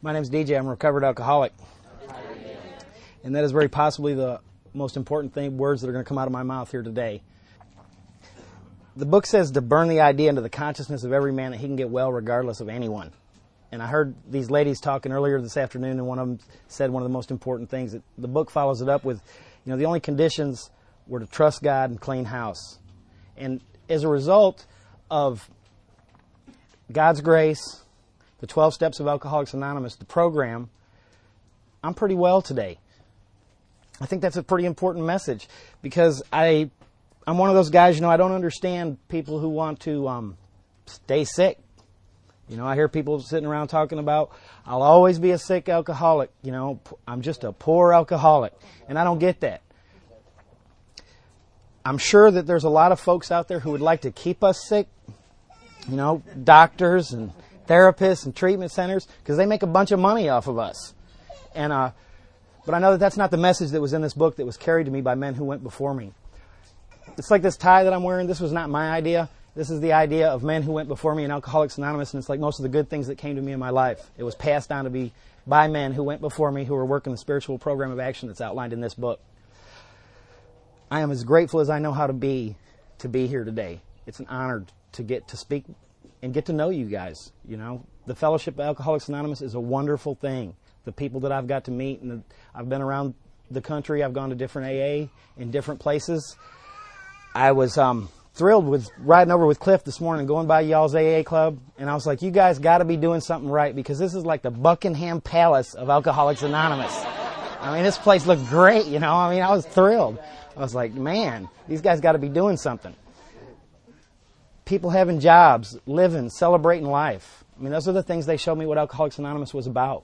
My name's DJ. I'm a recovered alcoholic. And that is very possibly the most important words that are going to come out of my mouth here today. The book says to burn the idea into the consciousness of every man that he can get well regardless of anyone. And I heard these ladies talking earlier this afternoon, and one of them said one of the most important things. The book follows it up with, the only conditions were to trust God and clean house. And as a result of God's grace, the 12 Steps of Alcoholics Anonymous, the program, I'm pretty well today. I think that's a pretty important message because I'm one of those guys, I don't understand people who want to stay sick. I hear people sitting around talking about, I'll always be a sick alcoholic. I'm just a poor alcoholic. And I don't get that. I'm sure that there's a lot of folks out there who would like to keep us sick. Doctors and therapists and treatment centers, because they make a bunch of money off of us. But I know that that's not the message that was in this book that was carried to me by men who went before me. It's like this tie that I'm wearing. This was not my idea. This is the idea of men who went before me in Alcoholics Anonymous, and it's like most of the good things that came to me in my life. It was passed on to me by men who went before me who were working the spiritual program of action that's outlined in this book. I am as grateful as I know how to be here today. It's an honor to get to speak and get to know you guys. The Fellowship of Alcoholics Anonymous is a wonderful thing. The people that I've got to meet, and I've been around the country. I've gone to different AA in different places. I was thrilled with riding over with Cliff this morning, going by y'all's AA club, and I was like, you guys got to be doing something right because this is like the Buckingham Palace of Alcoholics Anonymous. This place looked great, I was thrilled. I was like, man, these guys got to be doing something. People having jobs, living, celebrating life. Those are the things they showed me what Alcoholics Anonymous was about.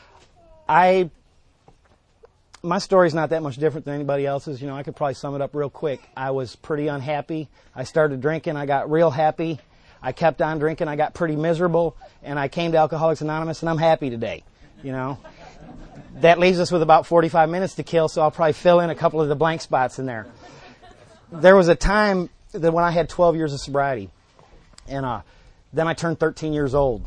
My story's not that much different than anybody else's. I could probably sum it up real quick. I was pretty unhappy. I started drinking. I got real happy. I kept on drinking. I got pretty miserable. And I came to Alcoholics Anonymous, and I'm happy today. That leaves us with about 45 minutes to kill, so I'll probably fill in a couple of the blank spots in there. There was a time that when I had 12 years of sobriety, and then I turned 13 years old.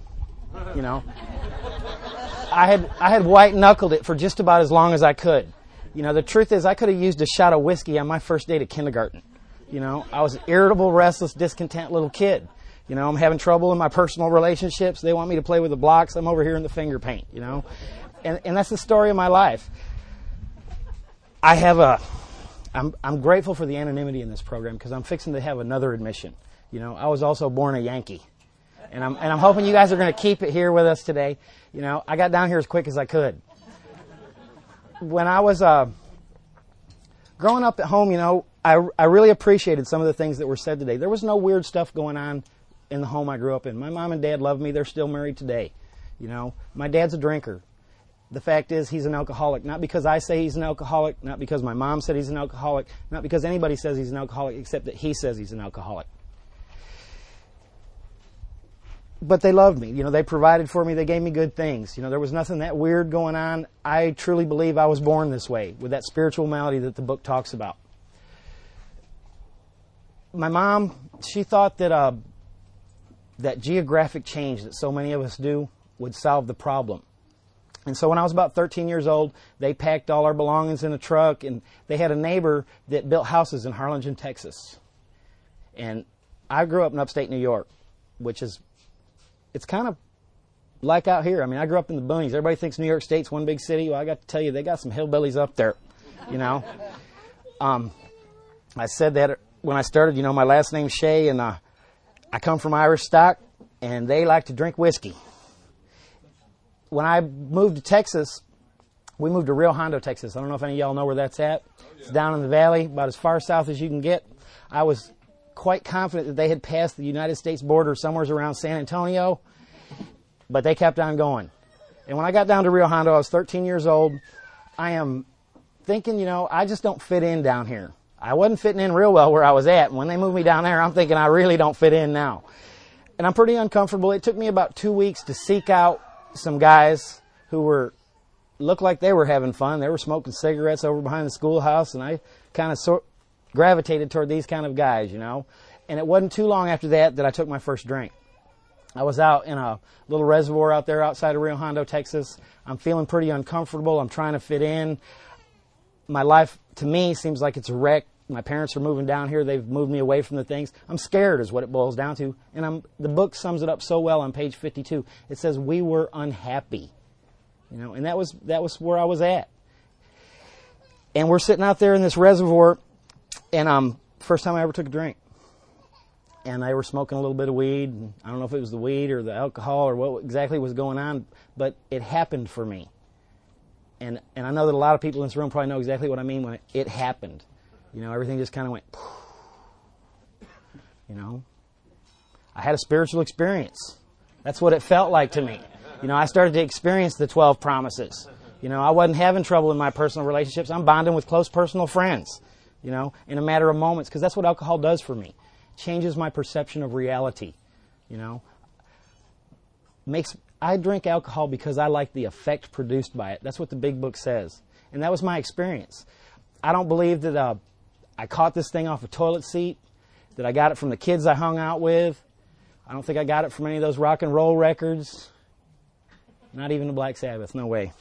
I had white-knuckled it for just about as long as I could. The truth is I could have used a shot of whiskey on my first day to kindergarten. I was an irritable, restless, discontent little kid. I'm having trouble in my personal relationships. They want me to play with the blocks. I'm over here in the finger paint, And that's the story of my life. I'm grateful for the anonymity in this program because I'm fixing to have another admission. I was also born a Yankee. And I'm hoping you guys are going to keep it here with us today. I got down here as quick as I could. When I was growing up at home, I really appreciated some of the things that were said today. There was no weird stuff going on in the home I grew up in. My mom and dad loved me. They're still married today. My dad's a drinker. The fact is he's an alcoholic, not because I say he's an alcoholic, not because my mom said he's an alcoholic, not because anybody says he's an alcoholic, except that he says he's an alcoholic. But they loved me. They provided for me. They gave me good things. There was nothing that weird going on. I truly believe I was born this way, with that spiritual malady that the book talks about. My mom, she thought that that geographic change that so many of us do would solve the problem. And so when I was about 13 years old, they packed all our belongings in a truck, and they had a neighbor that built houses in Harlingen, Texas. And I grew up in upstate New York, which is, it's kind of like out here. I grew up in the boonies. Everybody thinks New York State's one big city. Well, I got to tell you, they got some hillbillies up there, I said that when I started, my last name's Shea, and I come from Irish stock, and they like to drink whiskey. When I moved to Texas, we moved to Rio Hondo, Texas. I don't know if any of y'all know where that's at. It's down in the valley, about as far south as you can get. I was quite confident that they had passed the United States border somewhere around San Antonio, but they kept on going. And when I got down to Rio Hondo, I was 13 years old. I am thinking, I just don't fit in down here. I wasn't fitting in real well where I was at. And when they moved me down there, I'm thinking I really don't fit in now. And I'm pretty uncomfortable. It took me about 2 weeks to seek out some guys who looked like they were having fun. They were smoking cigarettes over behind the schoolhouse, and I kind of gravitated toward these kind of guys, And it wasn't too long after that I took my first drink. I was out in a little reservoir out there outside of Rio Hondo, Texas. I'm feeling pretty uncomfortable. I'm trying to fit in. My life, to me, seems like it's a wreck. My parents are moving down here. They've moved me away from the things. I'm scared is what it boils down to. And the book sums it up so well on page 52. It says, we were unhappy. And that was where I was at. And we're sitting out there in this reservoir, and first time I ever took a drink. And they were smoking a little bit of weed. And I don't know if it was the weed or the alcohol or what exactly was going on, but it happened for me. And I know that a lot of people in this room probably know exactly what I mean when it happened. Everything just kind of went, I had a spiritual experience. That's what it felt like to me. I started to experience the 12 promises. I wasn't having trouble in my personal relationships. I'm bonding with close personal friends, in a matter of moments, because that's what alcohol does for me. Changes my perception of reality, I drink alcohol because I like the effect produced by it. That's what the big book says. And that was my experience. I don't believe that I caught this thing off a toilet seat, that I got it from the kids I hung out with. I don't think I got it from any of those rock and roll records. Not even the Black Sabbath. No way.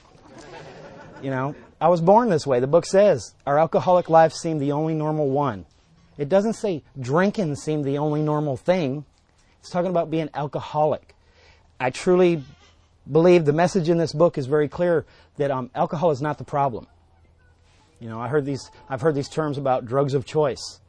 I was born this way. The book says our alcoholic life seemed the only normal one. It doesn't say drinking seemed the only normal thing. It's talking about being alcoholic. I truly believe the message in this book is very clear that alcohol is not the problem. I've heard these terms about drugs of choice.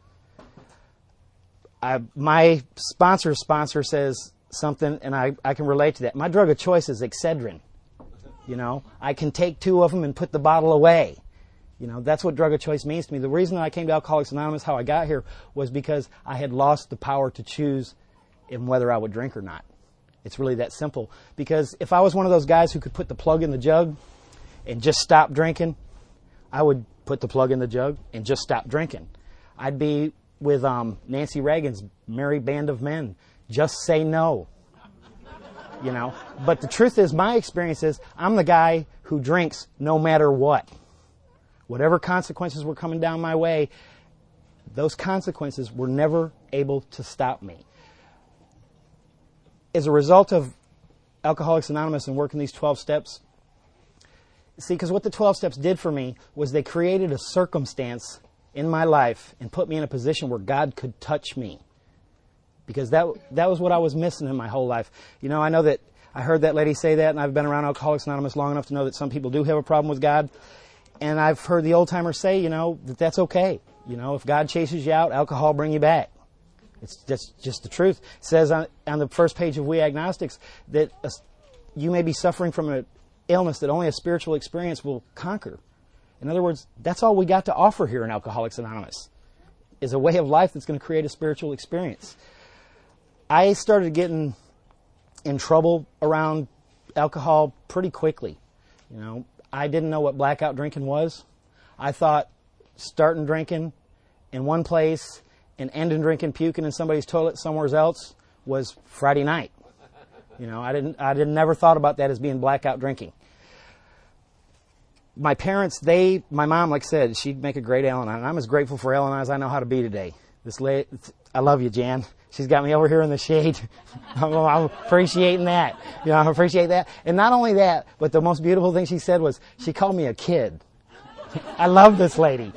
My sponsor says something, and I can relate to that. My drug of choice is Excedrin. I can take 2 of them and put the bottle away. That's what drug of choice means to me. The reason that I came to Alcoholics Anonymous, how I got here, was because I had lost the power to choose in whether I would drink or not. It's really that simple. Because if I was one of those guys who could put the plug in the jug and just stop drinking, I would put the plug in the jug and just stop drinking. I'd be with Nancy Reagan's Merry Band of Men. Just say no. But the truth is, my experience is, I'm the guy who drinks no matter what. Whatever consequences were coming down my way, those consequences were never able to stop me. As a result of Alcoholics Anonymous and working these 12 steps, because what the 12 steps did for me was they created a circumstance in my life and put me in a position where God could touch me. Because that was what I was missing in my whole life. I know that I heard that lady say that, and I've been around Alcoholics Anonymous long enough to know that some people do have a problem with God. And I've heard the old-timers say, that that's okay. If God chases you out, alcohol will bring you back. It's just the truth. It says on the first page of We Agnostics that you may be suffering from an illness that only a spiritual experience will conquer. In other words, that's all we got to offer here in Alcoholics Anonymous, is a way of life that's going to create a spiritual experience. I started getting in trouble around alcohol pretty quickly. I didn't know what blackout drinking was. I thought starting drinking in one place and ending drinking, puking in somebody's toilet somewhere else was Friday night. I never thought about that as being blackout drinking. My parents, my mom, like I said, she'd make a great Al-Anon, and I'm as grateful for Al-Anon as I know how to be today. I love you, Jan. She's got me over here in the shade. I'm appreciating that. I appreciate that. And not only that, but the most beautiful thing she said was, she called me a kid. I love this lady.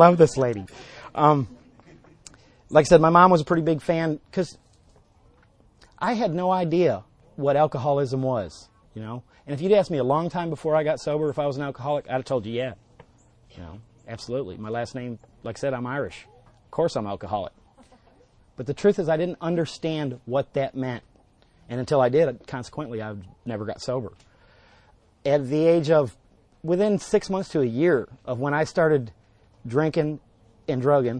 Like I said, my mom was a pretty big fan, because I had no idea what alcoholism was, And if you'd asked me a long time before I got sober if I was an alcoholic, I'd have told you, yeah. Absolutely. My last name, like I said, I'm Irish. Of course I'm alcoholic. But the truth is, I didn't understand what that meant. And until I did, consequently, I never got sober. At the age of, within 6 months to a year of when I started drinking and drugging,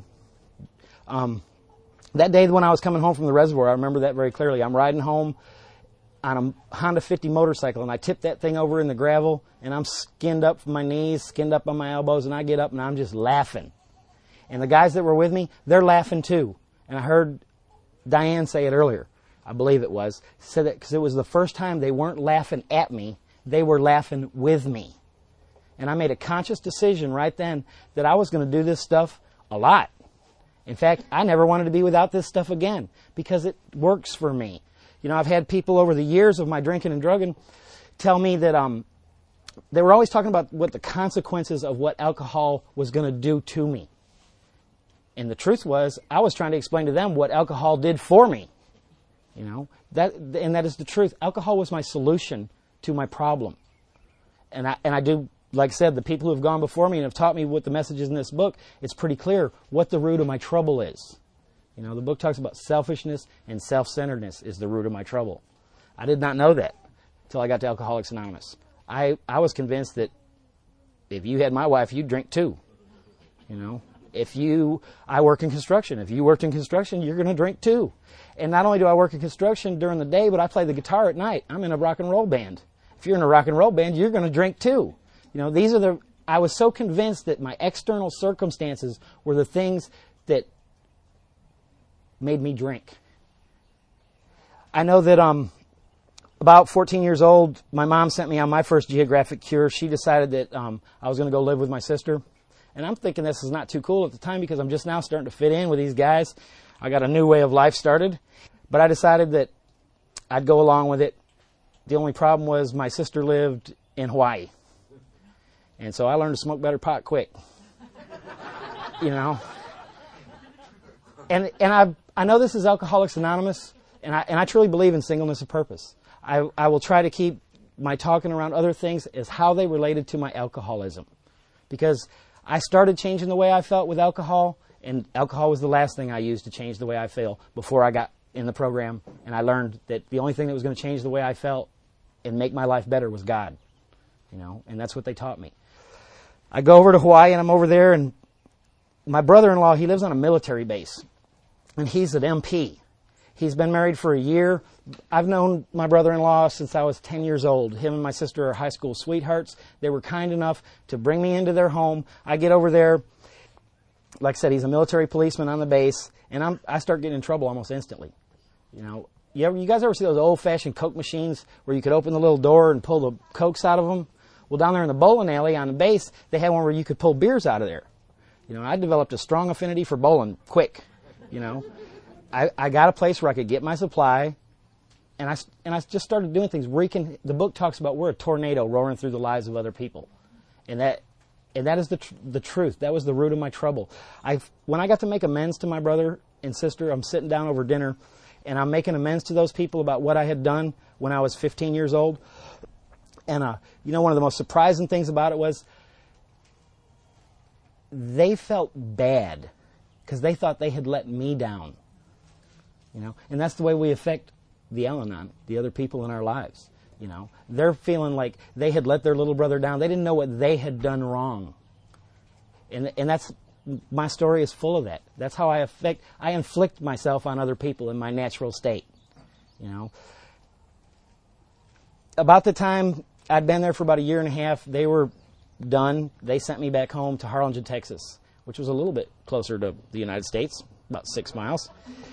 that day when I was coming home from the reservoir, I remember that very clearly. I'm riding home on a Honda 50 motorcycle, and I tipped that thing over in the gravel, and I'm skinned up from my knees, skinned up on my elbows, and I get up and I'm just laughing. And the guys that were with me, they're laughing too. And I heard Diane say it earlier. I believe it was. Said that because it was the first time they weren't laughing at me, they were laughing with me. And I made a conscious decision right then that I was going to do this stuff a lot. In fact, I never wanted to be without this stuff again because it works for me. You know, I've had people over the years of my drinking and drugging tell me that they were always talking about what the consequences of what alcohol was going to do to me. And the truth was, I was trying to explain to them what alcohol did for me. You know, that is the truth. Alcohol was my solution to my problem. And I do, like I said, the people who have gone before me and have taught me what the message is in this book, it's pretty clear what the root of my trouble is. You know, the book talks about selfishness and self-centeredness is the root of my trouble. I did not know that until I got to Alcoholics Anonymous. I was convinced that if you had my wife, you'd drink too. You know, I work in construction. If you worked in construction, you're going to drink too. And not only do I work in construction during the day, but I play the guitar at night. I'm in a rock and roll band. If you're in a rock and roll band, you're going to drink too. You know, I was so convinced that my external circumstances were the things that made me drink. I know that about 14 years old, my mom sent me on my first geographic cure. She decided that I was going to go live with my sister. And I'm thinking this is not too cool at the time because I'm just now starting to fit in with these guys. I got a new way of life started. But I decided that I'd go along with it. The only problem was my sister lived in Hawaii. And so I learned to smoke better pot quick. You know. And I know this is Alcoholics Anonymous, and I truly believe in singleness of purpose. I will try to keep my talking around other things as how they related to my alcoholism. Because I started changing the way I felt with alcohol, and alcohol was the last thing I used to change the way I feel before I got in the program. And I learned that the only thing that was going to change the way I felt and make my life better was God. You know, and that's what they taught me. I go over to Hawaii, and I'm over there, and my brother-in-law, he lives on a military base, and he's an MP. He's been married for a year. I've known my brother-in-law since I was 10 years old. Him and my sister are high school sweethearts. They were kind enough to bring me into their home. I get over there. Like I said, he's a military policeman on the base, and I start getting in trouble almost instantly. You know, you guys ever see those old-fashioned Coke machines where you could open the little door and pull the Cokes out of them? Well, down there in the bowling alley on the base, they had one where you could pull beers out of there. You know, I developed a strong affinity for bowling quick, you know. I got a place where I could get my supply, and I just started doing things. The book talks about we're a tornado roaring through the lives of other people, and that is the truth. That was the root of my trouble. When I got to make amends to my brother and sister, I'm sitting down over dinner, and I'm making amends to those people about what I had done when I was 15 years old. And you know, one of the most surprising things about it was they felt bad because they thought they had let me down. You know, and that's the way we affect the Al-Anon, the other people in our lives. You know, they're feeling like they had let their little brother down. They didn't know what they had done wrong. And that's, my story is full of that. That's how I inflict myself on other people in my natural state. You know, about the time I'd been there for about a year and a half, they were done. They sent me back home to Harlingen, Texas, which was a little bit closer to the United States, about 6 miles.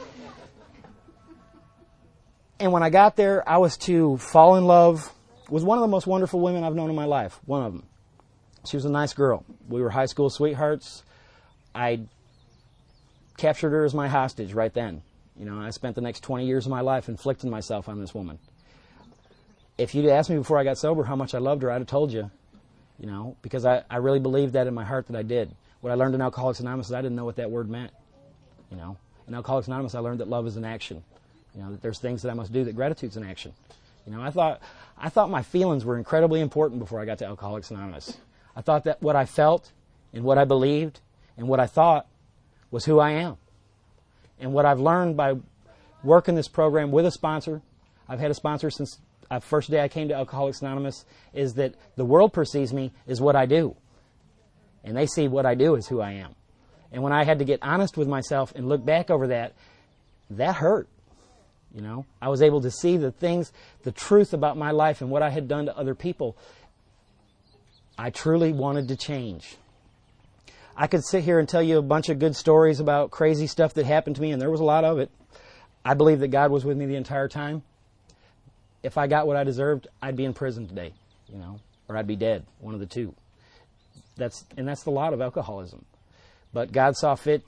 And when I got there, I was to fall in love with one of the most wonderful women I've known in my life, one of them. She was a nice girl. We were high school sweethearts. I captured her as my hostage right then. You know, I spent the next 20 years of my life inflicting myself on this woman. If you'd asked me before I got sober how much I loved her, I'd have told you, you know, because I really believed that in my heart that I did. What I learned in Alcoholics Anonymous is I didn't know what that word meant, you know. In Alcoholics Anonymous, I learned that love is an action. You know, that there's things that I must do, that gratitude's an action. You know, I thought my feelings were incredibly important before I got to Alcoholics Anonymous. I thought that what I felt and what I believed and what I thought was who I am. And what I've learned by working this program with a sponsor, I've had a sponsor since the first day I came to Alcoholics Anonymous, is that the world perceives me as what I do. And they see what I do as who I am. And when I had to get honest with myself and look back over that hurt. You know, I was able to see the things, the truth about my life and what I had done to other people. I truly wanted to change. I could sit here and tell you a bunch of good stories about crazy stuff that happened to me, and there was a lot of it. I believe that God was with me the entire time. If I got what I deserved, I'd be in prison today, you know, or I'd be dead, one of the two. That's the lot of alcoholism. But God saw fit to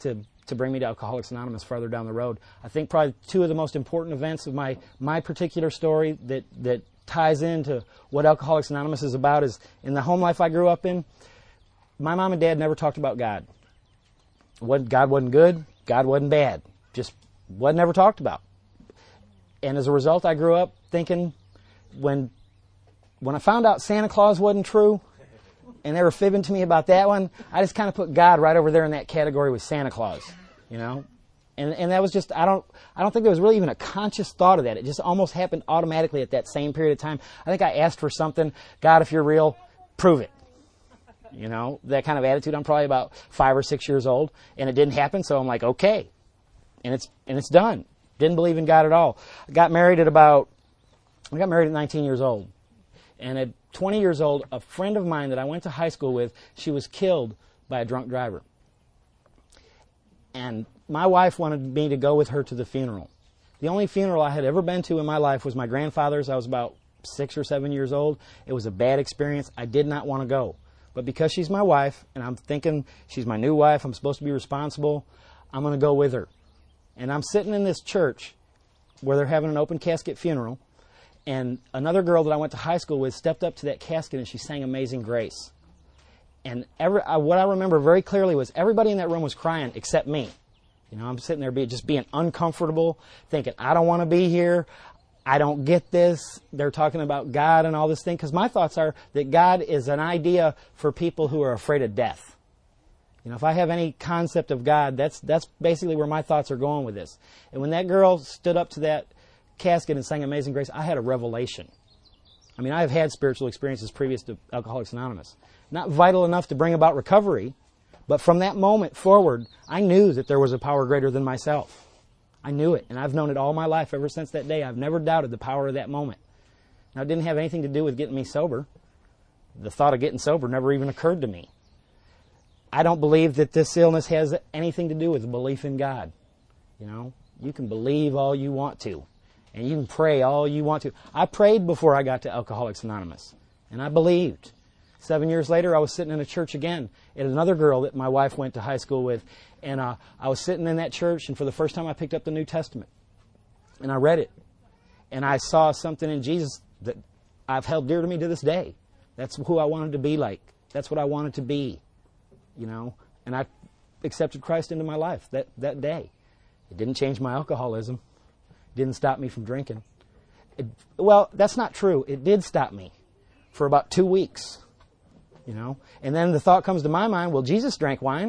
to bring me to Alcoholics Anonymous farther down the road. I think probably two of the most important events of my particular story that ties into what Alcoholics Anonymous is about is in the home life I grew up in, my mom and dad never talked about God. God wasn't good, God wasn't bad. Just wasn't ever talked about. And as a result, I grew up thinking when I found out Santa Claus wasn't true, and they were fibbing to me about that one, I just kind of put God right over there in that category with Santa Claus, you know? And that was just, I don't think there was really even a conscious thought of that. It just almost happened automatically at that same period of time. I think I asked for something, God, if you're real, prove it. You know, that kind of attitude. I'm probably about 5 or 6 years old, and it didn't happen, so I'm like, okay. And it's done. Didn't believe in God at all. I got married at 19 years old. And at 20 years old, a friend of mine that I went to high school with, she was killed by a drunk driver. And my wife wanted me to go with her to the funeral. The only funeral I had ever been to in my life was my grandfather's. I was about 6 or 7 years old. It was a bad experience. I did not want to go. But because she's my wife, and I'm thinking she's my new wife, I'm supposed to be responsible, I'm going to go with her. And I'm sitting in this church where they're having an open casket funeral, and another girl that I went to high school with stepped up to that casket and she sang Amazing Grace. And what I remember very clearly was everybody in that room was crying except me. You know, I'm sitting there just being uncomfortable, thinking, I don't want to be here. I don't get this. They're talking about God and all this thing. Because my thoughts are that God is an idea for people who are afraid of death. You know, if I have any concept of God, that's basically where my thoughts are going with this. And when that girl stood up to that casket and sang Amazing Grace, I had a revelation. I mean, I have had spiritual experiences previous to Alcoholics Anonymous. Not vital enough to bring about recovery, but from that moment forward, I knew that there was a power greater than myself. I knew it, and I've known it all my life ever since that day. I've never doubted the power of that moment. Now, it didn't have anything to do with getting me sober. The thought of getting sober never even occurred to me. I don't believe that this illness has anything to do with belief in God. You know, you can believe all you want to, and you can pray all you want to. I prayed before I got to Alcoholics Anonymous, and I believed. 7 years later, I was sitting in a church again, and another girl that my wife went to high school with, and I was sitting in that church, and for the first time I picked up the New Testament, and I read it, and I saw something in Jesus that I've held dear to me to this day. That's who I wanted to be like. That's what I wanted to be, you know, and I accepted Christ into my life that day. It didn't change my alcoholism. It didn't stop me from drinking. Well, that's not true. It did stop me for about 2 weeks. You know, and then the thought comes to my mind, well, Jesus drank wine.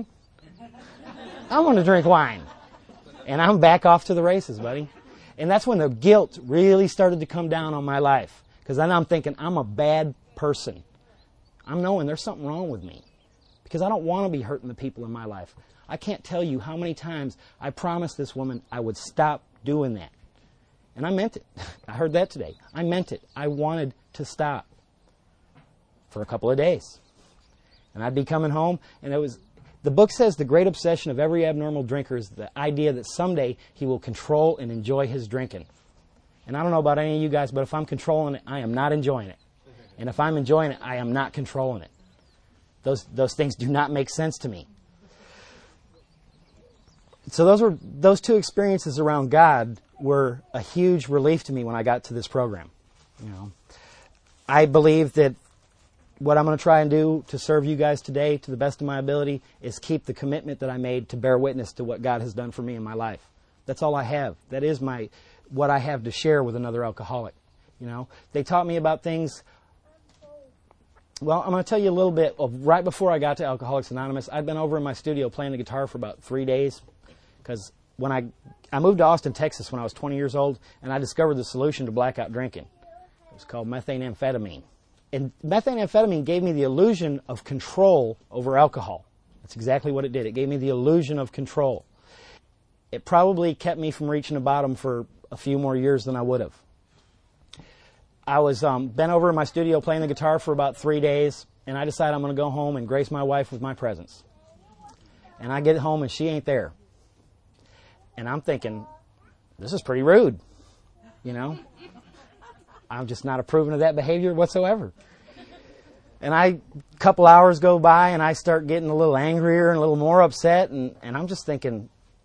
I want to drink wine. And I'm back off to the races, buddy. And that's when the guilt really started to come down on my life. Because then I'm thinking, I'm a bad person. I'm knowing there's something wrong with me. Because I don't want to be hurting the people in my life. I can't tell you how many times I promised this woman I would stop doing that. And I meant it. I heard that today. I meant it. I wanted to stop. For a couple of days. And I'd be coming home, and the book says the great obsession of every abnormal drinker is the idea that someday he will control and enjoy his drinking. And I don't know about any of you guys, but if I'm controlling it, I am not enjoying it. And if I'm enjoying it, I am not controlling it. Those things do not make sense to me. So those two experiences around God were a huge relief to me when I got to this program. You know, I believe that what I'm going to try and do to serve you guys today to the best of my ability is keep the commitment that I made to bear witness to what God has done for me in my life. That's all I have. That is what I have to share with another alcoholic. You know, they taught me about things. Well, I'm going to tell you a little bit of right before I got to Alcoholics Anonymous. I'd been over in my studio playing the guitar for about 3 days because when I moved to Austin, Texas when I was 20 years old, and I discovered the solution to blackout drinking. It was called methamphetamine. And methamphetamine gave me the illusion of control over alcohol. That's exactly what it did. It gave me the illusion of control. It probably kept me from reaching the bottom for a few more years than I would have. I was bent over in my studio playing the guitar for about 3 days, and I decided I'm going to go home and grace my wife with my presence. And I get home and she ain't there. And I'm thinking, this is pretty rude, you know? I'm just not approving of that behavior whatsoever. And a couple hours go by and I start getting a little angrier and a little more upset, and I'm just thinking,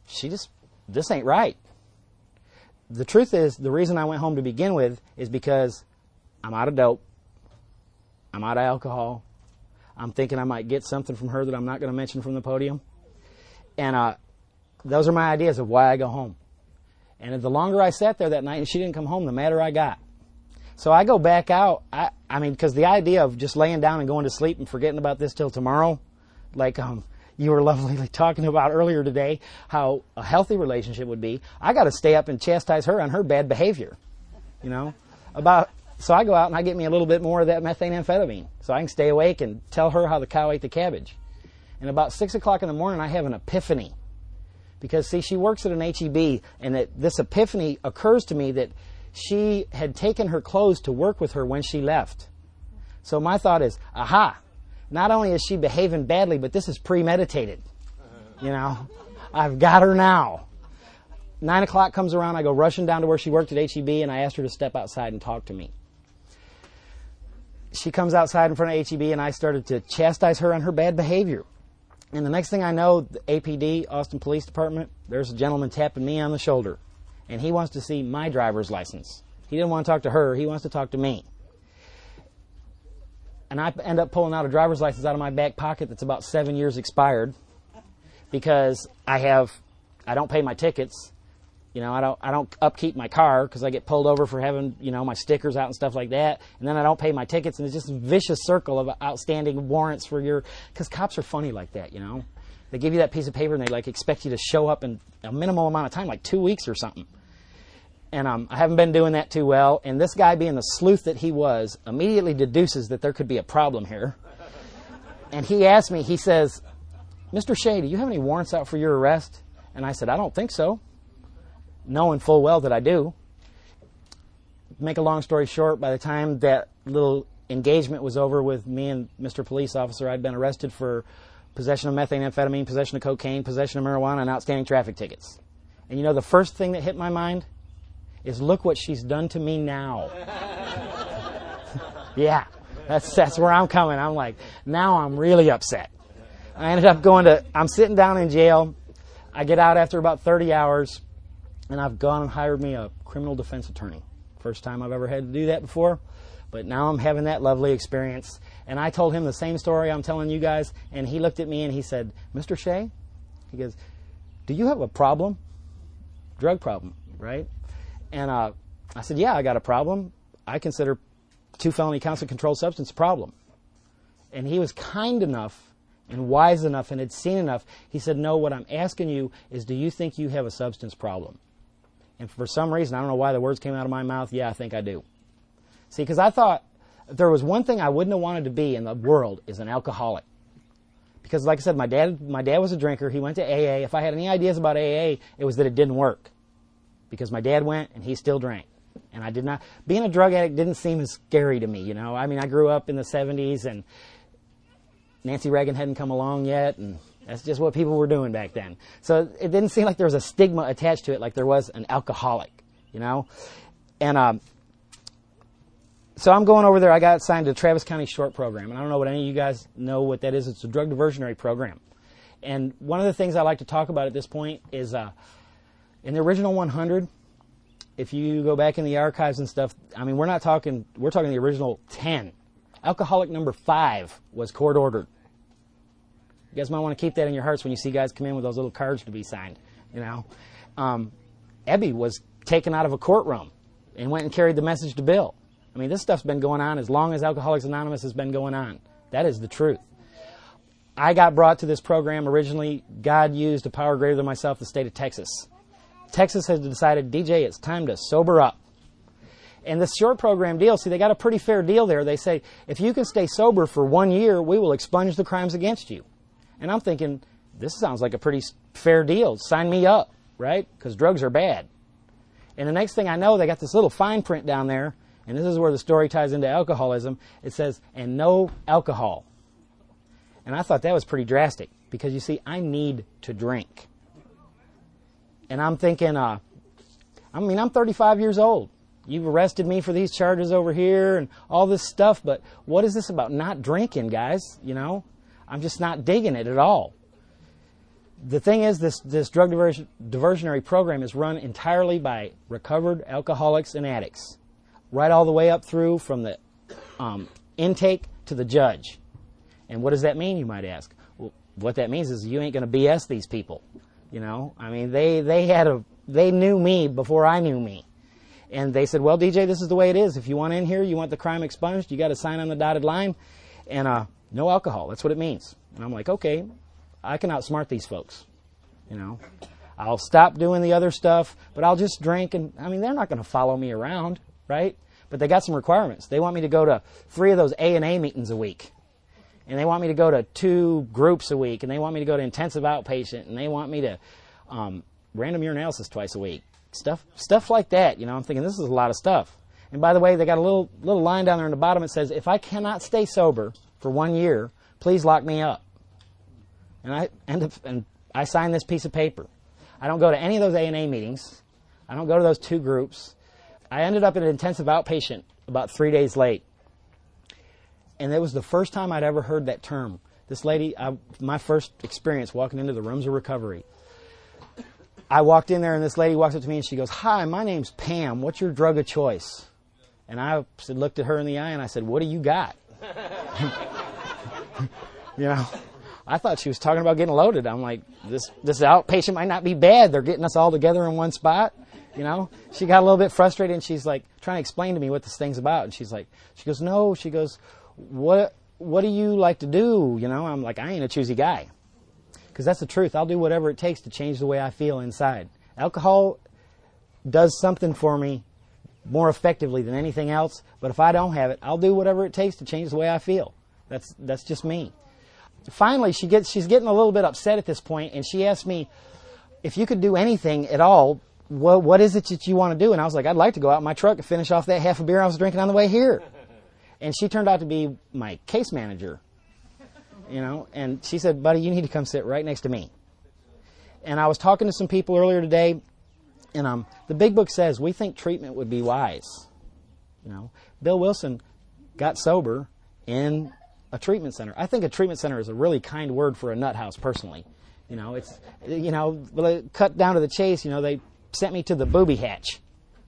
this ain't right. The truth is, the reason I went home to begin with is because I'm out of dope. I'm out of alcohol. I'm thinking I might get something from her that I'm not going to mention from the podium. And those are my ideas of why I go home. And the longer I sat there that night and she didn't come home, the madder I got. So I go back out. I mean, because the idea of just laying down and going to sleep and forgetting about this till tomorrow, like you were lovely talking about earlier today, how a healthy relationship would be. I got to stay up and chastise her on her bad behavior, So I go out and I get me a little bit more of that methamphetamine so I can stay awake and tell her how the cow ate the cabbage. And about 6 o'clock in the morning, I have an epiphany. Because, see, she works at an H-E-B, and this epiphany occurs to me that she had taken her clothes to work with her when she left. So my thought is, aha, not only is she behaving badly, but this is premeditated. I've got her now. 9 o'clock comes around, I go rushing down to where she worked at H-E-B, and I asked her to step outside and talk to me. She comes outside in front of H-E-B, and I started to chastise her on her bad behavior. And the next thing I know, the APD, Austin Police Department, there's a gentleman tapping me on the shoulder. And he wants to see my driver's license. He didn't want to talk to her. He wants to talk to me. And I end up pulling out a driver's license out of my back pocket that's about 7 years expired because I don't pay my tickets. I don't upkeep my car because I get pulled over for having, my stickers out and stuff like that. And then I don't pay my tickets, and it's just a vicious circle of outstanding warrants because cops are funny like that, They give you that piece of paper and they expect you to show up in a minimal amount of time, like 2 weeks or something. And I haven't been doing that too well. And this guy, being the sleuth that he was, immediately deduces that there could be a problem here. And he asked me, he says, "Mr. Shea, do you have any warrants out for your arrest?" And I said, "I don't think so," knowing full well that I do. Make a long story short, by the time that little engagement was over with me and Mr. Police Officer, I'd been arrested for possession of methamphetamine, possession of cocaine, possession of marijuana, and outstanding traffic tickets. And the first thing that hit my mind is, look what she's done to me now. Yeah, that's where I'm coming. I'm like, now I'm really upset. I ended up I'm sitting down in jail. I get out after about 30 hours. And I've gone and hired me a criminal defense attorney. First time I've ever had to do that before. But now I'm having that lovely experience. And I told him the same story I'm telling you guys. And he looked at me and he said, "Mr. Shea," he goes, "do you have a problem?" Drug problem, right? And I said, "Yeah, I got a problem. I consider 2 felony counts of controlled substance a problem." And he was kind enough and wise enough and had seen enough. He said, "No, what I'm asking you is, do you think you have a substance problem?" And for some reason, I don't know why the words came out of my mouth, yeah, I think I do. See, because I thought if there was one thing I wouldn't have wanted to be in the world is an alcoholic. Because like I said, my dad was a drinker. He went to AA. If I had any ideas about AA, it was that it didn't work. Because my dad went and he still drank. And I did not, being a drug addict didn't seem as scary to me, I mean, I grew up in the 70s and Nancy Reagan hadn't come along yet, and that's just what people were doing back then. So it didn't seem like there was a stigma attached to it like there was an alcoholic, And so I'm going over there. I got assigned to Travis County Short Program. And I don't know what any of you guys know what that is. It's a drug diversionary program. And one of the things I like to talk about at this point is in the original 100, if you go back in the archives and stuff, I mean, we're talking the original 10. Alcoholic number 5 was court ordered. You guys might want to keep that in your hearts when you see guys come in with those little cards to be signed, Ebby was taken out of a courtroom and went and carried the message to Bill. I mean, this stuff's been going on as long as Alcoholics Anonymous has been going on. That is the truth. I got brought to this program originally. God used a power greater than myself, the state of Texas. Texas has decided, DJ, it's time to sober up. And this short program deal, see, they got a pretty fair deal there. They say, if you can stay sober for 1 year, we will expunge the crimes against you. And I'm thinking, this sounds like a pretty fair deal. Sign me up, right? Because drugs are bad. And the next thing I know, they got this little fine print down there, and this is where the story ties into alcoholism. It says, "and no alcohol." And I thought that was pretty drastic, because you see, I need to drink. And I'm thinking, I'm 35 years old. You've arrested me for these charges over here and all this stuff, but what is this about not drinking, guys? I'm just not digging it at all. The thing is, this drug diversionary program is run entirely by recovered alcoholics and addicts, right all the way up through from the intake to the judge. And what does that mean, you might ask? Well, what that means is you ain't going to BS these people. You know, I mean, they knew me before I knew me. And they said, well, DJ, this is the way it is. If you want in here, you want the crime expunged, you got to sign on the dotted line, and no alcohol. That's what it means. And I'm like, okay, I can outsmart these folks. You know, I'll stop doing the other stuff, but I'll just drink. And I mean, they're not going to follow me around, right? But they got some requirements. They want me to go to 3 of those A&A meetings a week. And they want me to go to 2 groups a week. And they want me to go to intensive outpatient. And they want me to random urinalysis twice a week. Stuff like that. You know, I'm thinking this is a lot of stuff. And by the way, they got a little line down there in the bottom that says, if I cannot stay sober for 1 year, please lock me up. And I sign this piece of paper. I don't go to any of those A&A meetings. I don't go to those 2 groups. I ended up in an intensive outpatient about 3 days late. And it was the first time I'd ever heard that term. This lady, my first experience walking into the rooms of recovery. I walked in there and this lady walks up to me and she goes, hi, my name's Pam. What's your drug of choice? And I looked at her in the eye and I said, what do you got? You know, I thought she was talking about getting loaded. I'm like, this outpatient might not be bad. They're getting us all together in one spot. You know, she got a little bit frustrated and she's like trying to explain to me what this thing's about. And she goes, no, she goes, what do you like to do? You know, I'm like, I ain't a choosy guy. Because that's the truth. I'll do whatever it takes to change the way I feel inside. Alcohol does something for me more effectively than anything else. But if I don't have it, I'll do whatever it takes to change the way I feel. That's just me. Finally, she's getting a little bit upset at this point, and she asked me, if you could do anything at all, what is it that you want to do? And I was like, I'd like to go out in my truck and finish off that half a beer I was drinking on the way here. And she turned out to be my case manager, you know, and she said, buddy, you need to come sit right next to me. And I was talking to some people earlier today, and the big book says we think treatment would be wise. You know, Bill Wilson got sober in a treatment center. I think a treatment center is a really kind word for a nut house, personally. You know, it's, you know, cut down to the chase, you know, they sent me to the booby hatch.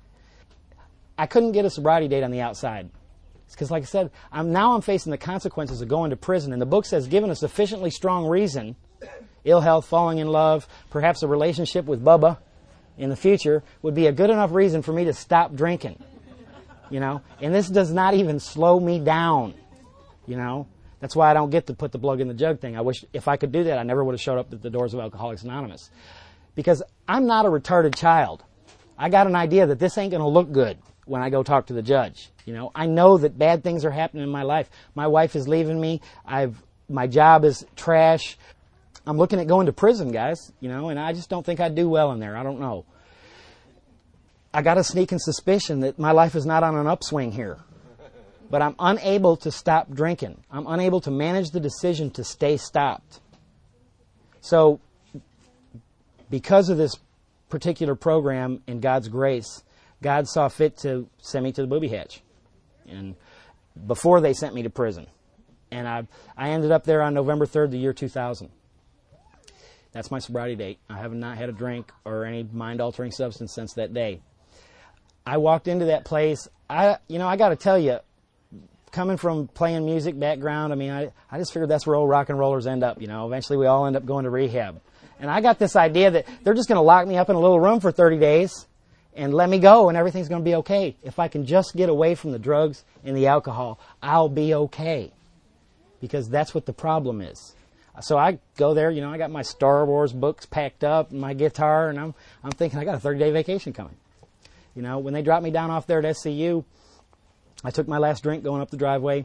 I couldn't get a sobriety date on the outside. Because, like I said, I'm facing the consequences of going to prison. And the book says, given a sufficiently strong reason, ill health, falling in love, perhaps a relationship with Bubba in the future, would be a good enough reason for me to stop drinking. You know? And this does not even slow me down. You know? That's why I don't get to put the plug in the jug thing. I wish if I could do that, I never would have showed up at the doors of Alcoholics Anonymous. Because I'm not a retarded child. I got an idea that this ain't going to look good when I go talk to the judge. You know, I know that bad things are happening in my life. My wife is leaving me. My job is trash. I'm looking at going to prison, guys, you know, and I just don't think I'd do well in there. I don't know. I got a sneaking suspicion that my life is not on an upswing here. But I'm unable to stop drinking. I'm unable to manage the decision to stay stopped. So, because of this particular program in God's grace, God saw fit to send me to the booby hatch, and before they sent me to prison. And I ended up there on November 3rd, the year 2000. That's my sobriety date. I have not had a drink or any mind-altering substance since that day. I walked into that place. I got to tell you, coming from playing music background, I mean, I just figured that's where old rock and rollers end up. You know, eventually we all end up going to rehab. And I got this idea that they're just going to lock me up in a little room for 30 days. And let me go, and everything's going to be okay. If I can just get away from the drugs and the alcohol, I'll be okay. Because that's what the problem is. So I go there, you know, I got my Star Wars books packed up, and my guitar, and I'm thinking I got a 30-day vacation coming. You know, when they dropped me down off there at SCU, I took my last drink going up the driveway.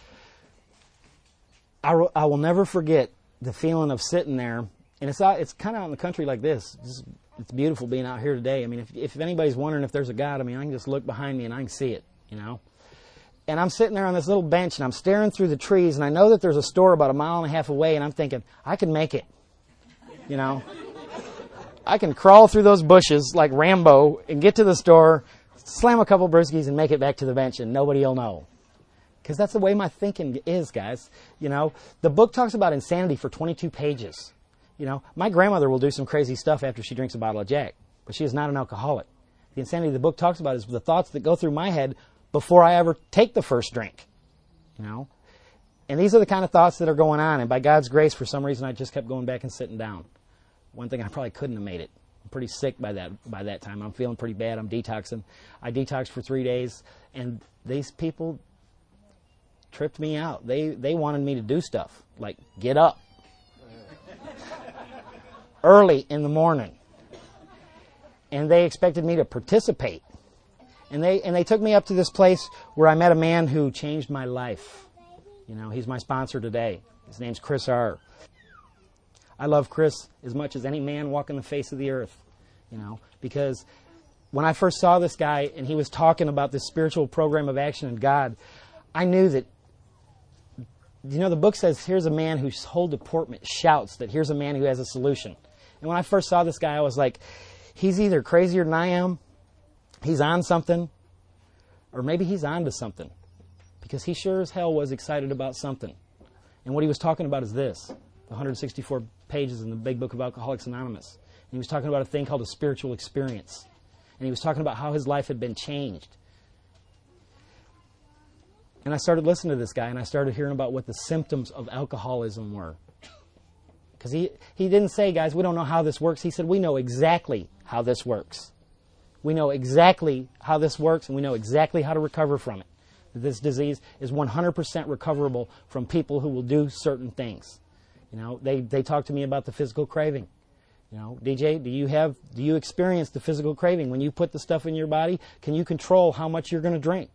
I will never forget the feeling of sitting there, and it's kind of out in the country like this. It's beautiful being out here today. I mean, if anybody's wondering if there's a God, I mean, I can just look behind me and I can see it, you know. And I'm sitting there on this little bench and I'm staring through the trees and I know that there's a store about 1.5 miles away and I'm thinking, I can make it, you know. I can crawl through those bushes like Rambo and get to the store, slam a couple brewskis and make it back to the bench and nobody will know. Because that's the way my thinking is, guys. You know, the book talks about insanity for 22 pages. You know, my grandmother will do some crazy stuff after she drinks a bottle of Jack, but she is not an alcoholic. The insanity the book talks about is the thoughts that go through my head before I ever take the first drink. You know? And these are the kind of thoughts that are going on, and by God's grace, for some reason, I just kept going back and sitting down. One thing, I probably couldn't have made it. I'm pretty sick by that time. I'm feeling pretty bad. I'm detoxing. I detoxed for 3 days, and these people tripped me out. They wanted me to do stuff, like get up early in the morning. And they expected me to participate. And they took me up to this place where I met a man who changed my life. You know, he's my sponsor today. His name's Chris R. I love Chris as much as any man walking the face of the earth, you know, because when I first saw this guy and he was talking about this spiritual program of action in God, I knew that, you know, the book says, here's a man whose whole deportment shouts that here's a man who has a solution. And when I first saw this guy, I was like, he's either crazier than I am, he's on something, or maybe he's on to something. Because he sure as hell was excited about something. And what he was talking about is this, the 164 pages in the big book of Alcoholics Anonymous. And he was talking about a thing called a spiritual experience. And he was talking about how his life had been changed. And I started listening to this guy, and I started hearing about what the symptoms of alcoholism were. Because he didn't say, guys, we don't know how this works. He said, we know exactly how this works. We know exactly how this works, and we know exactly how to recover from it. This disease is 100% recoverable from people who will do certain things. You know, they talk to me about the physical craving. You know, DJ, do you experience the physical craving? When you put the stuff in your body, can you control how much you're going to drink?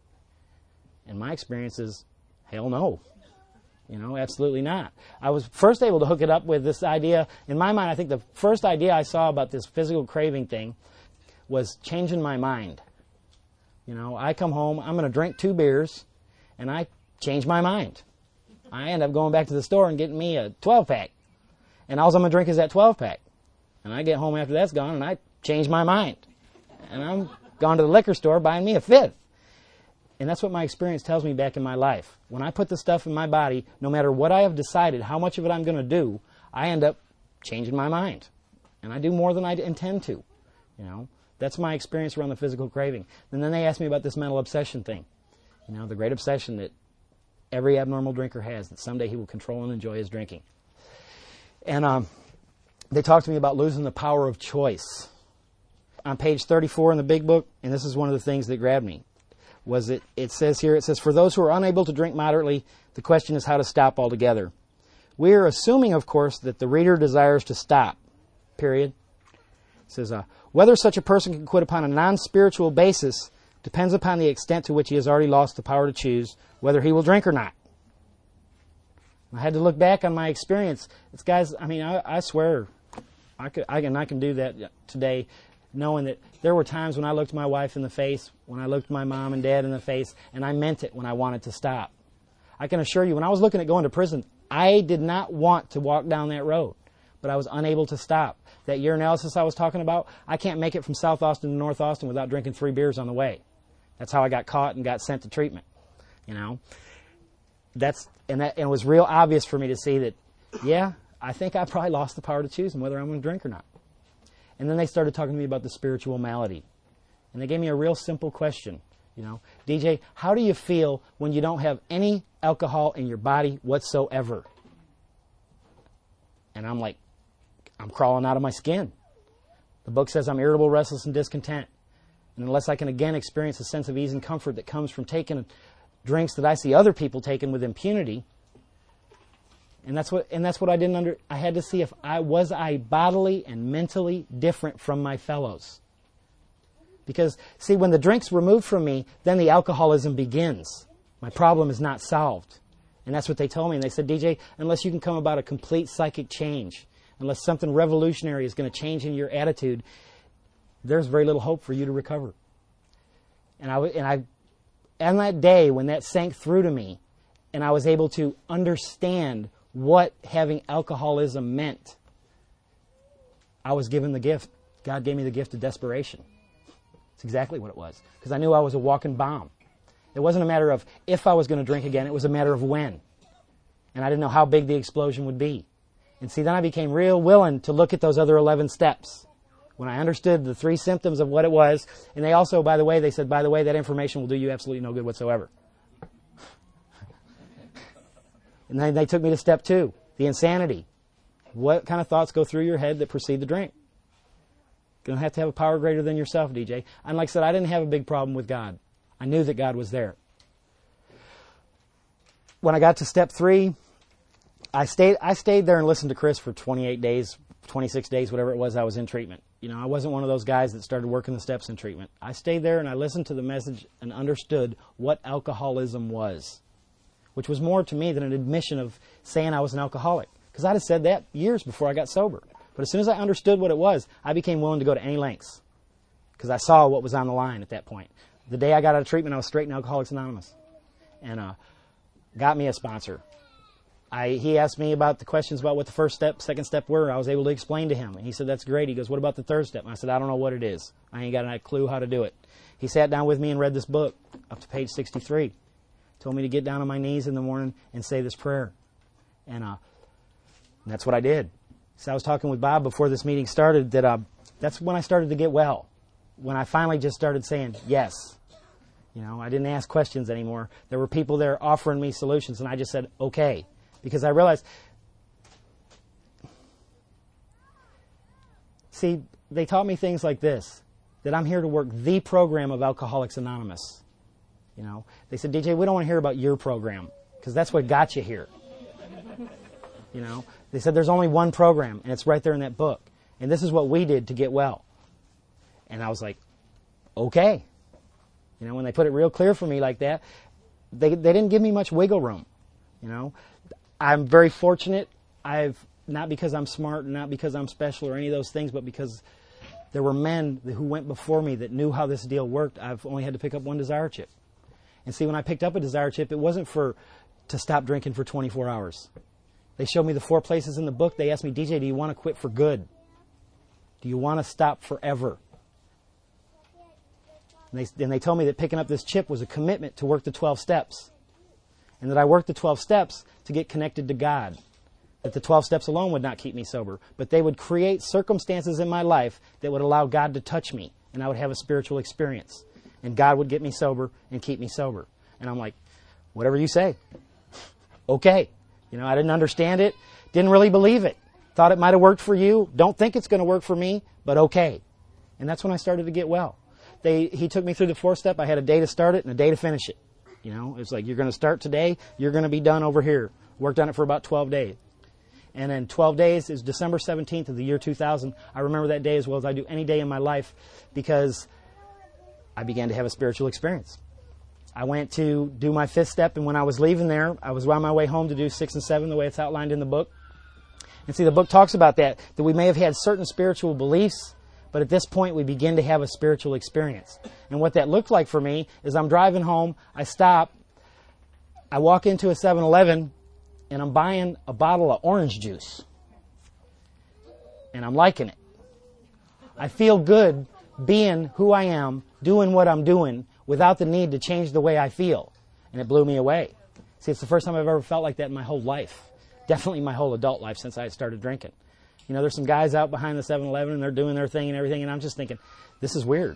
And my experience is, hell no. You know, absolutely not. I was first able to hook it up with this idea. In my mind, I think the first idea I saw about this physical craving thing was changing my mind. You know, I come home, I'm going to drink 2 beers, and I change my mind. I end up going back to the store and getting me a 12-pack. And all I'm going to drink is that 12-pack. And I get home after that's gone, and I change my mind. And I'm gone to the liquor store buying me a 5th. And that's what my experience tells me back in my life. When I put the stuff in my body, no matter what I have decided, how much of it I'm going to do, I end up changing my mind. And I do more than I intend to, you know. That's my experience around the physical craving. And then they asked me about this mental obsession thing. You know, the great obsession that every abnormal drinker has, that someday he will control and enjoy his drinking. And they talked to me about losing the power of choice. On page 34 in the big book, and this is one of the things that grabbed me, was it says here, for those who are unable to drink moderately, the question is how to stop altogether. We are assuming, of course, that the reader desires to stop, period. It says, whether such a person can quit upon a non-spiritual basis depends upon the extent to which he has already lost the power to choose whether he will drink or not. I had to look back on my experience. It's, guys, I mean, I swear, I can do that today, knowing that there were times when I looked my wife in the face, when I looked my mom and dad in the face, and I meant it when I wanted to stop. I can assure you, when I was looking at going to prison, I did not want to walk down that road, but I was unable to stop. That urinalysis I was talking about, I can't make it from South Austin to North Austin without drinking 3 beers on the way. That's how I got caught and got sent to treatment. You know, and it was real obvious for me to see that, yeah, I think I probably lost the power to choose whether I'm going to drink or not. And then they started talking to me about the spiritual malady, and they gave me a real simple question. You know, DJ, how do you feel when you don't have any alcohol in your body whatsoever? And I'm like, I'm crawling out of my skin. The book says I'm irritable, restless, and discontent. And unless I can again experience a sense of ease and comfort that comes from taking drinks that I see other people taking with impunity, and that's what I didn't I had to see if I was bodily and mentally different from my fellows. Because, see, when the drink's removed from me, then the alcoholism begins. My problem is not solved. And that's what they told me. And they said, DJ, unless you can come about a complete psychic change, unless something revolutionary is going to change in your attitude, there's very little hope for you to recover. And I, on that day when that sank through to me, and I was able to understand what having alcoholism meant, I was given the gift. God gave me the gift of desperation. It's exactly what it was. Because I knew I was a walking bomb. It wasn't a matter of if I was going to drink again. It was a matter of when. And I didn't know how big the explosion would be. And see, then I became real willing to look at those other 11 steps. When I understood the 3 symptoms of what it was, and they also, they said, by the way, that information will do you absolutely no good whatsoever. And then they took me to step 2, the insanity. What kind of thoughts go through your head that precede the drink? You're going to have a power greater than yourself, DJ. And like I said, I didn't have a big problem with God. I knew that God was there. When I got to step 3, I stayed there and listened to Chris for 28 days, 26 days, whatever it was I was in treatment. I wasn't one of those guys that started working the steps in treatment. I stayed there and I listened to the message and understood what alcoholism was, which was more to me than an admission of saying I was an alcoholic. Because I'd have said that years before I got sober. But as soon as I understood what it was, I became willing to go to any lengths. Because I saw what was on the line at that point. The day I got out of treatment, I was straight in Alcoholics Anonymous. And got me a sponsor. He asked me about the questions about what the first step, second step were. I was able to explain to him. And he said, that's great. He goes, what about the third step? And I said, I don't know what it is. I ain't got a clue how to do it. He sat down with me and read this book up to page 63. Told me to get down on my knees in the morning and say this prayer. And that's what I did. So I was talking with Bob before this meeting started that that's when I started to get well. When I finally just started saying yes. I didn't ask questions anymore. There were people there offering me solutions, and I just said, okay. Because I realized, see, they taught me things like this, that I'm here to work the program of Alcoholics Anonymous. They said, DJ, we don't want to hear about your program, because that's what got you here. They said there's only one program, and it's right there in that book. And this is what we did to get well. And I was like, okay. When they put it real clear for me like that, they didn't give me much wiggle room. I'm very fortunate. Not because I'm smart, not because I'm special or any of those things, but because there were men who went before me that knew how this deal worked. I've only had to pick up one desire chip. And see, when I picked up a desire chip, it wasn't to stop drinking for 24 hours. They showed me the 4 places in the book. They asked me, DJ, do you want to quit for good? Do you want to stop forever? And they told me that picking up this chip was a commitment to work the 12 steps. And that I worked the 12 steps to get connected to God. That the 12 steps alone would not keep me sober. But they would create circumstances in my life that would allow God to touch me. And I would have a spiritual experience. And God would get me sober and keep me sober. And I'm like, whatever you say. Okay. I didn't understand it. Didn't really believe it. Thought it might have worked for you. Don't think it's going to work for me. But okay. And that's when I started to get well. He took me through the 4th step. I had a day to start it and a day to finish it. It's like, you're going to start today. You're going to be done over here. Worked on it for about 12 days. And then 12 days is December 17th of the year 2000. I remember that day as well as I do any day in my life because I began to have a spiritual experience. I went to do my 5th step, and when I was leaving there, I was on my way home to do 6 and 7, the way it's outlined in the book. And see, the book talks about that we may have had certain spiritual beliefs, but at this point, we begin to have a spiritual experience. And what that looked like for me is I'm driving home, I stop, I walk into a 7-Eleven, and I'm buying a bottle of orange juice. And I'm liking it. I feel good being who I am, doing what I'm doing, without the need to change the way I feel. And it blew me away. See, it's the first time I've ever felt like that in my whole life. Definitely my whole adult life since I started drinking. There's some guys out behind the 7-Eleven and they're doing their thing and everything, and I'm just thinking, this is weird.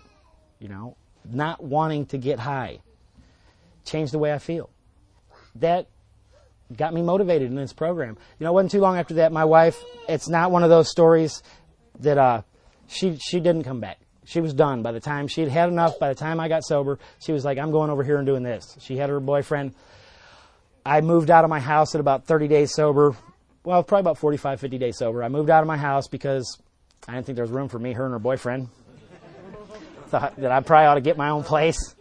Not wanting to get high. Change the way I feel. That got me motivated in this program. It wasn't too long after that, my wife, it's not one of those stories that she didn't come back. She was done. By the time she'd had enough, by the time I got sober, she was like, I'm going over here and doing this. She had her boyfriend. I moved out of my house at about 30 days sober. Well, probably about 45, 50 days sober. I moved out of my house because I didn't think there was room for me, her, and her boyfriend. Thought that I probably ought to get my own place.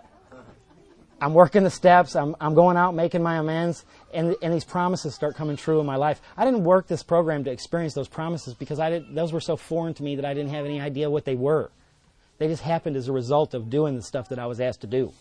I'm working the steps. I'm going out making my amends. And these promises start coming true in my life. I didn't work this program to experience those promises because those were so foreign to me that I didn't have any idea what they were. They just happened as a result of doing the stuff that I was asked to do.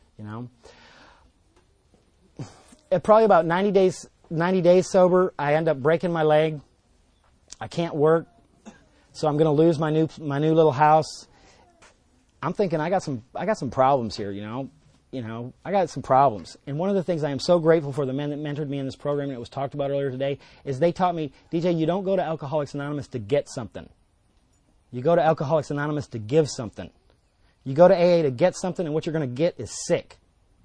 At probably about 90 days sober, I end up breaking my leg. I can't work, so I'm going to lose my new little house. I'm thinking I got some problems here. I got some problems. And one of the things I am so grateful for the men that mentored me in this program, and it was talked about earlier today, is they taught me, DJ, you don't go to Alcoholics Anonymous to get something. You go to Alcoholics Anonymous to give something. You go to AA to get something, and what you're going to get is sick.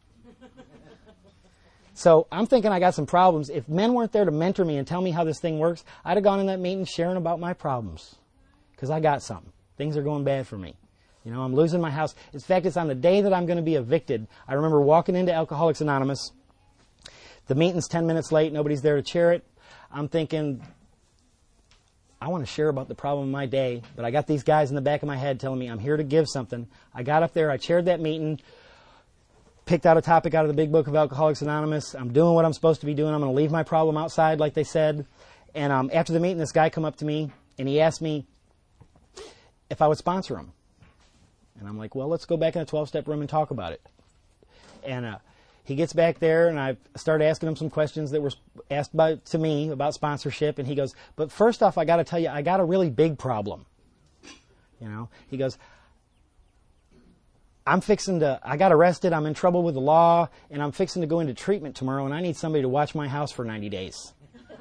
So I'm thinking I got some problems. If men weren't there to mentor me and tell me how this thing works, I'd have gone in that meeting sharing about my problems. Because I got something. Things are going bad for me. I'm losing my house. In fact, it's on the day that I'm going to be evicted. I remember walking into Alcoholics Anonymous. The meeting's 10 minutes late. Nobody's there to chair it. I'm thinking, I want to share about the problem of my day, but I got these guys in the back of my head telling me I'm here to give something. I got up there. I chaired that meeting, picked out a topic out of the big book of Alcoholics Anonymous. I'm doing what I'm supposed to be doing. I'm going to leave my problem outside, like they said. And after the meeting, this guy come up to me, and he asked me if I would sponsor him. And I'm like, well, let's go back in the 12-step room and talk about it. And he gets back there, and I started asking him some questions that were asked to me about sponsorship. And he goes, but first off, I got to tell you, I got a really big problem. He goes, I got arrested, I'm in trouble with the law, and I'm fixing to go into treatment tomorrow, and I need somebody to watch my house for 90 days.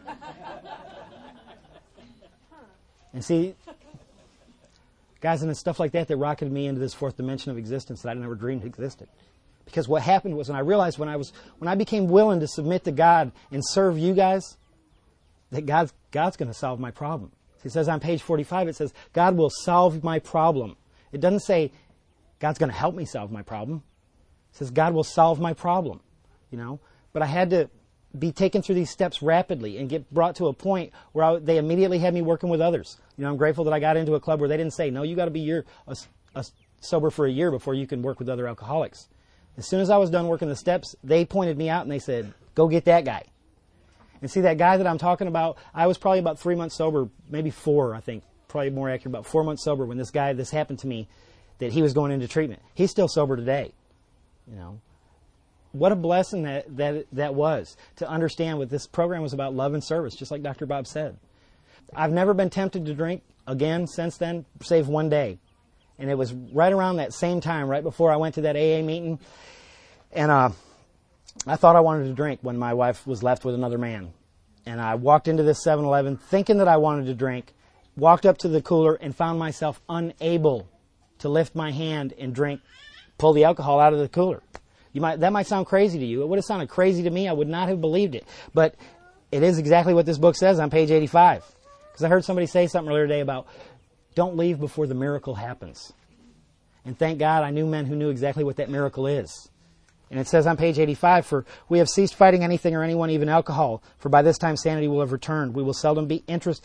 And see, guys, and it's stuff like that that rocketed me into this fourth dimension of existence that I never dreamed existed. Because what happened was, when I realized when I became willing to submit to God and serve you guys, that God's going to solve my problem. It says on page 45, it says, God will solve my problem. It doesn't say God's going to help me solve my problem. It says God will solve my problem. But I had to be taken through these steps rapidly and get brought to a point where they immediately had me working with others. I'm grateful that I got into a club where they didn't say, no, you got to be sober for a year before you can work with other alcoholics. As soon as I was done working the steps, they pointed me out and they said, go get that guy. And see, that guy that I'm talking about, I was probably about 3 months sober, maybe 4, I think, probably more accurate, about 4 months sober when this happened to me, that he was going into treatment. He's still sober today. What a blessing that was, to understand what this program was about, love and service, just like Dr. Bob said. I've never been tempted to drink again since then, save one day. And it was right around that same time, right before I went to that AA meeting. And I thought I wanted to drink when my wife was left with another man. And I walked into this 7-Eleven thinking that I wanted to drink, walked up to the cooler and found myself unable to lift my hand and pull the alcohol out of the cooler. That might sound crazy to you. It would have sounded crazy to me. I would not have believed it. But it is exactly what this book says on page 85. Because I heard somebody say something earlier today about, don't leave before the miracle happens. And thank God I knew men who knew exactly what that miracle is. And it says on page 85, for we have ceased fighting anything or anyone, even alcohol, for by this time sanity will have returned. We will seldom be interested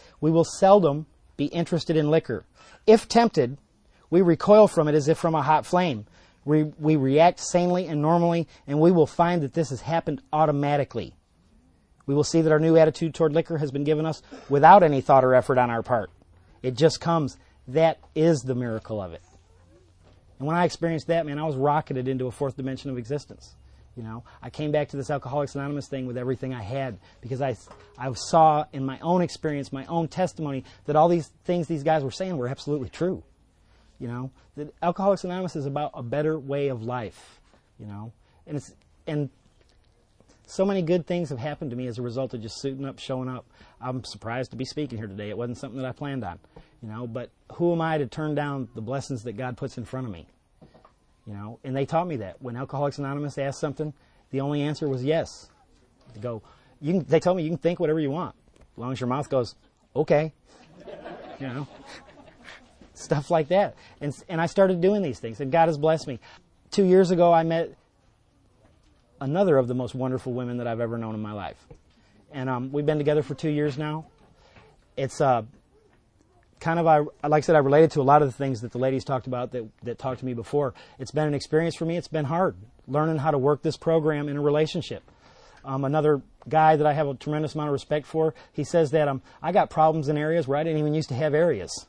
in liquor. If tempted, we recoil from it as if from a hot flame. We react sanely and normally, and we will find that this has happened automatically. We will see that our new attitude toward liquor has been given us without any thought or effort on our part. It just comes. That is the miracle of it. And when I experienced that, man, I was rocketed into a fourth dimension of existence. I came back to this Alcoholics Anonymous thing with everything I had, because I saw in my own experience, my own testimony, that all these things these guys were saying were absolutely true. That Alcoholics Anonymous is about a better way of life. And so many good things have happened to me as a result of just suiting up, showing up. I'm surprised to be speaking here today. It wasn't something that I planned on. But who am I to turn down the blessings that God puts in front of me? And they taught me that. When Alcoholics Anonymous asked something, the only answer was yes. They told me you can think whatever you want, as long as your mouth goes, okay. Stuff like that. And I started doing these things, and God has blessed me. 2 years ago, I met another of the most wonderful women that I've ever known in my life. And we've been together for 2 years now. It's like I said, I related to a lot of the things that the ladies talked about that talked to me before. It's been an experience for me. It's been hard, learning how to work this program in a relationship. Another guy that I have a tremendous amount of respect for, he says that I got problems in areas where I didn't even used to have areas.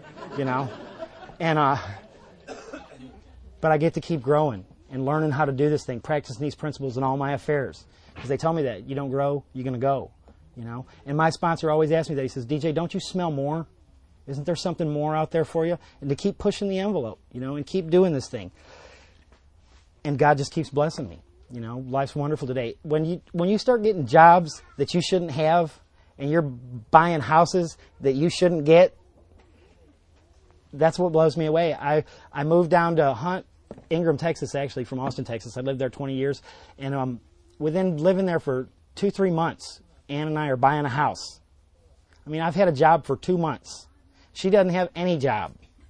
And but I get to keep growing and learning how to do this thing, practicing these principles in all my affairs. Because they tell me that you don't grow, you're going to go. And my sponsor always asks me that. He says, DJ, don't you smell more? Isn't there something more out there for you? And to keep pushing the envelope, and keep doing this thing. And God just keeps blessing me. You know, life's wonderful today. When you start getting jobs that you shouldn't have, and you're buying houses that you shouldn't get, that's what blows me away. I moved down to Hunt, Ingram, Texas, actually, from Austin, Texas. I lived there 20 years. And within living there for 2-3 months, Ann and I are buying a house. I mean, I've had a job for 2 months. She doesn't have any job.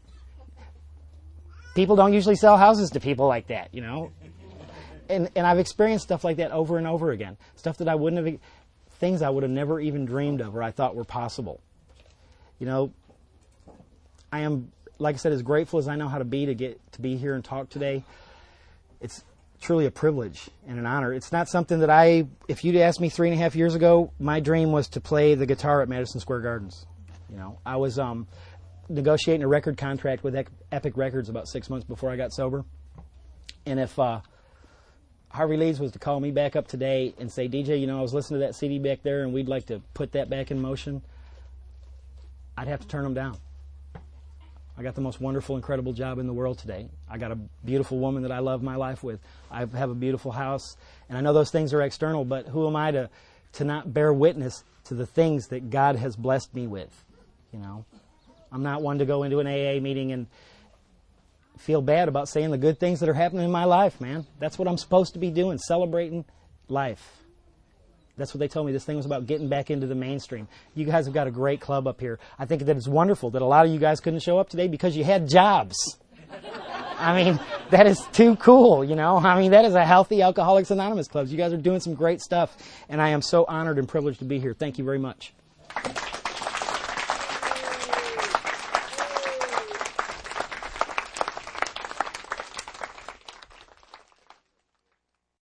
People don't usually sell houses to people like that, you know. And I've experienced stuff like that over and over again. Stuff that things I would have never even dreamed of or I thought were possible. You know, I am, like I said, as grateful as I know how to be to get to be here and talk today. It's truly a privilege and an honor. It's not something that if you'd asked me 3.5 years ago, my dream was to play the guitar at Madison Square Gardens. You know, I was negotiating a record contract with Epic Records about 6 months before I got sober. And if Harvey Leeds was to call me back up today and say, DJ, you know, I was listening to that CD back there and we'd like to put that back in motion, I'd have to turn him down. I got the most wonderful, incredible job in the world today. I got a beautiful woman that I love my life with. I have a beautiful house. And I know those things are external, but who am I to not bear witness to the things that God has blessed me with? You know, I'm not one to go into an AA meeting and feel bad about saying the good things that are happening in my life, man. That's what I'm supposed to be doing, celebrating life. That's what they told me. This thing was about getting back into the mainstream. You guys have got a great club up here. I think that it's wonderful that a lot of you guys couldn't show up today because you had jobs. I mean, that is too cool, you know. I mean, that is a healthy Alcoholics Anonymous club. You guys are doing some great stuff, and I am so honored and privileged to be here. Thank you very much.